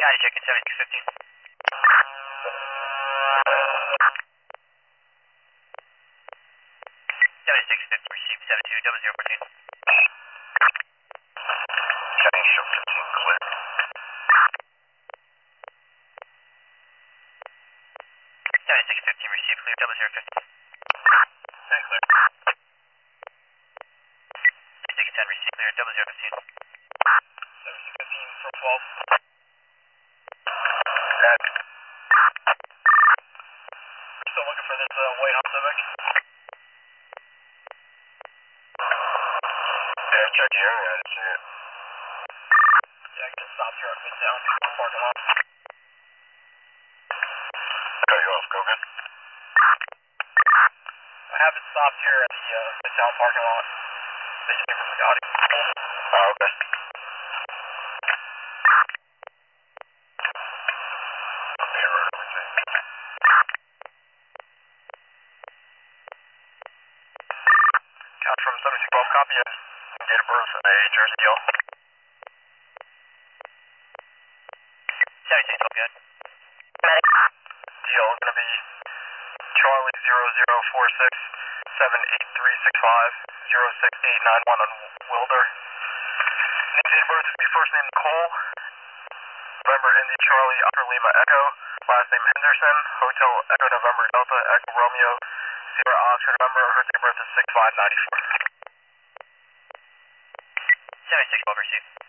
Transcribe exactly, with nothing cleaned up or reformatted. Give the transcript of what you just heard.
ninety check in seventy-six fifteen. seventy-six fifty received seven two zero zero fourteen. Change of fifteen clear. seventy-six fifteen received clear double zero fifteen. ten clear. seventy-six ten received clear double zero fifteen. seventy-six fifteen for twelve. At. Still looking for this uh, white Honda Civic. Yeah, check here. Yeah, I didn't see it. Yeah, I can stop here at Midtown parking lot. Cut you off, go good. I have it stopped here at the uh, Midtown parking lot. This is from Scotty. Oh, okay. Mirror, let me see. Count from seventy-six twelve, copy it. Date of birth, a Jersey deal. seventy-six twelve, good. Deal is going to be Charlie zero zero four six seven eight three six five zero six eight nine one on Wilder. Name, date of birth is be first name Nicole. November Indy Charlie Upper Lima Echo. Last name Henderson. Hotel Echo November Delta Echo Romeo Sierra Oscar November. Her date of birth is six five ninety four. seventy-six twelve received.